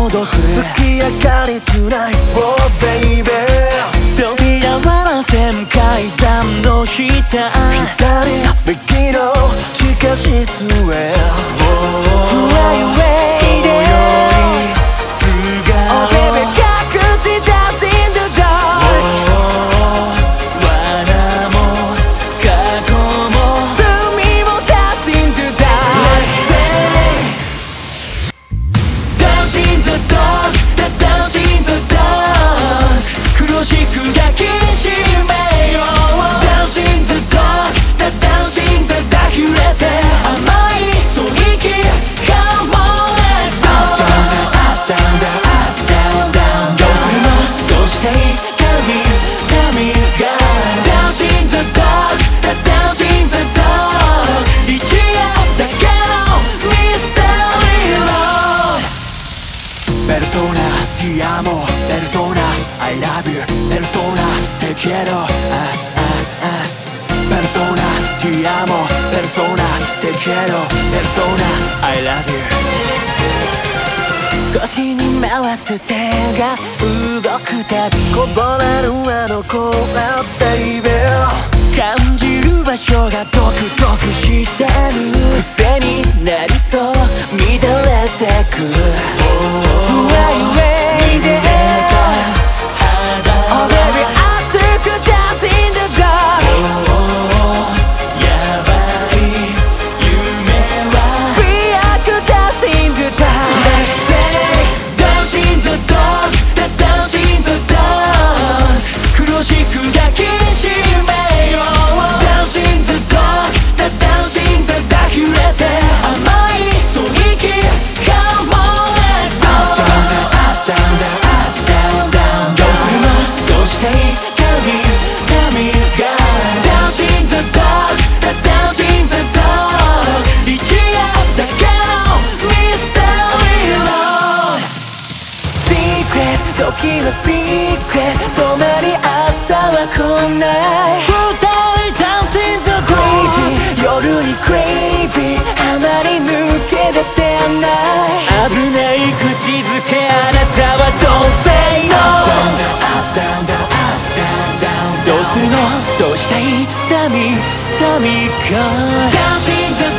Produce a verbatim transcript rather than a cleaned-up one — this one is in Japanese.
どく月明かり tonight oh baby 扉は螺旋階段の下左右の地下室へ Fly away で Oh baby 隠し出す in the dark 罠も過去も罪も足す in the dark Let's say Dance in the dark Dance in the dark 黒しく抱きしめよう Dance in the dark Dance in the dark 揺れて甘い吐息 Come on let's go Up down down up down down どうするのどうしていい Tell me tell me God Dance in the dark Dance in the dark 一夜だけの Mystery Road ペルソナ Ti amo ペルソナ I love you ペルソナ Te quiero ah ah ah Persona Ti amo Persona Te quiero Persona I love you 腰に回す手が動くたびこぼれるあの声 baby 感じる場所がドクドクしてる癖になりそう乱れてく Fly away で Oh baby 熱く dance in the dark やばい夢は We are to dance in the dark Let's say Dance in the dark Dance in the dark 黒しく抱きしめよう Dance in the dark Dance in the dark 揺れて甘い吐息 Come on let's go Up down down up down down どうするのどうしていい Tell me tell me God Dance in the dark Dance in the dark 一夜だけの Mystery Road Secret 時の Secret 止まり朝は来ない Brutally Dance in the Crazy 夜に Crazy あまり抜け出せない危ない口づけあなたは Don't say no Up down down up down down どうするのどうしたい寂寂か Dance in the